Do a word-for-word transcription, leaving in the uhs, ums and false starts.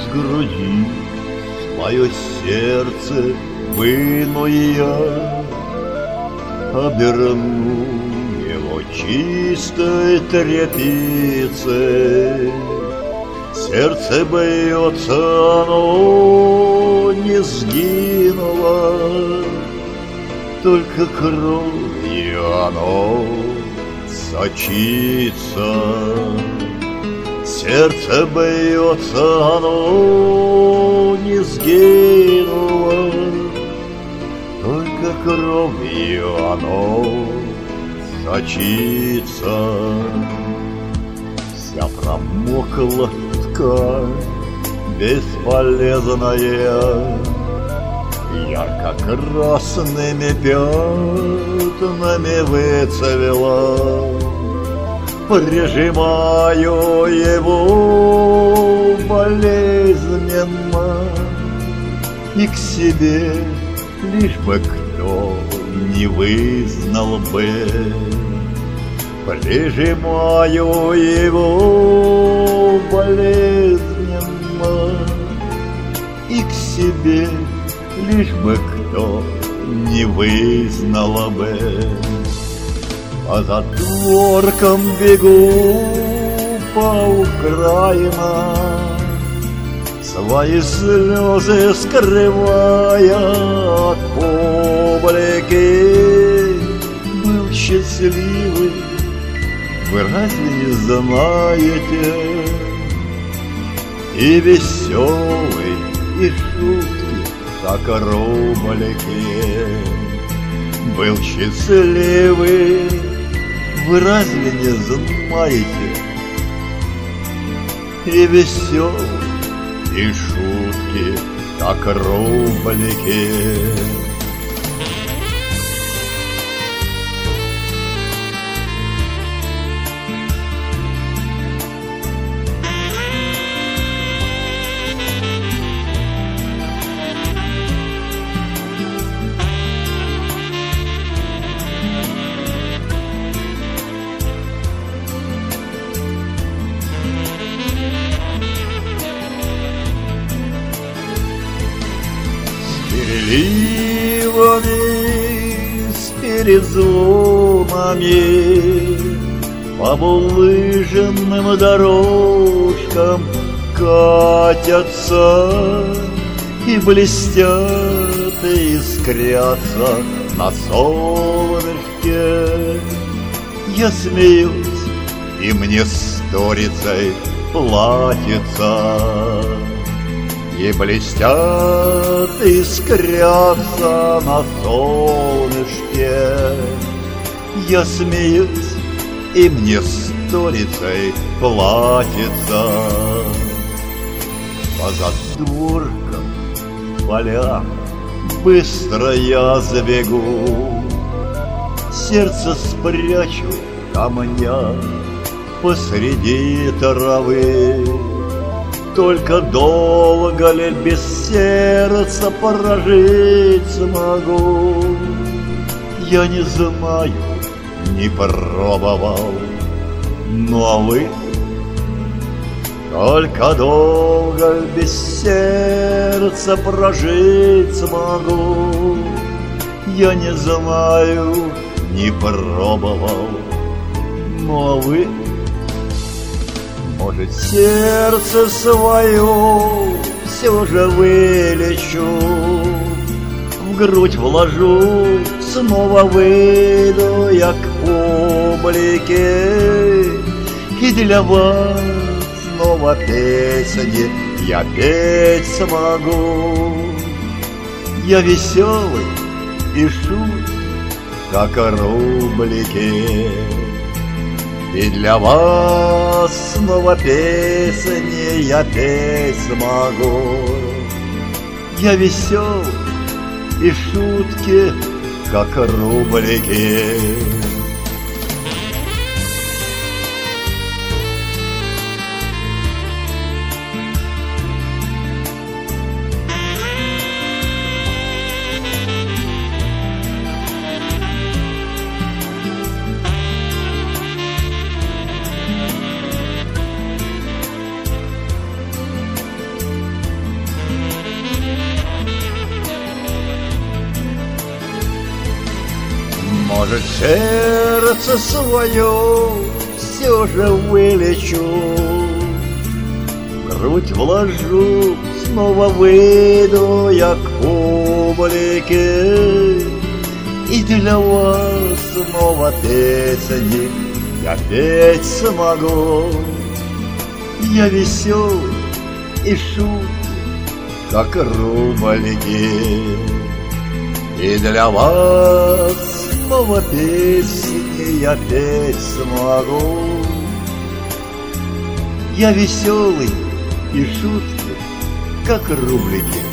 груди свое сердце выну и я, оберну его чистой тряпицей. Сердце бьется, оно не сгинуло, только кровью оно сочится. Сердце бьется, оно не сгинуло, только кровью оно сочится. Вся промокла ткань бесполезная, ярко-красными пятнами выцвела. Прижимаю его болезненно и к себе, лишь бы кто не вызнал бы. Прижимаю его болезненно и к себе, лишь бы кто не вызнал бы. По затворкам бегу по Украинам, свои слезы скрывая от публики. Был счастливый, вы разве не знаете? И веселый, и шутки, как рублики. Был счастливый, вы разве не знаете? И веселый, и шутки, как рублики. Переливами, с перезвонами, по булыжным дорожкам катятся и блестят, и искрятся на солнышке. Я смеюсь, и мне сторицей платится. И блестят, и искрятся на солнышке. Я смеюсь, и мне сторицей платится. По задворкам, полям быстро я забегу, сердце спрячу в камнях посреди травы. Только долго ли без сердца прожить смогу? Я не знаю, не пробовал, ну а вы? Только долго ли без сердца прожить смогу? Я не знаю, не пробовал, ну а вы? Может, сердце свое все же вылечу, в грудь вложу, снова выйду я к публике. И для вас снова песни я петь смогу. Я веселый и шут, как рублики. И для вас снова песни я петь смогу. Я весел, и шутки, как рублики. Может, сердце свое все же вылечу, в грудь вложу, снова выйду я к публике, и для вас снова песни я петь смогу. Я веселый и шутки, как рублики, и для вас снова песни я петь смогу. Я веселый и шутки, как рублики,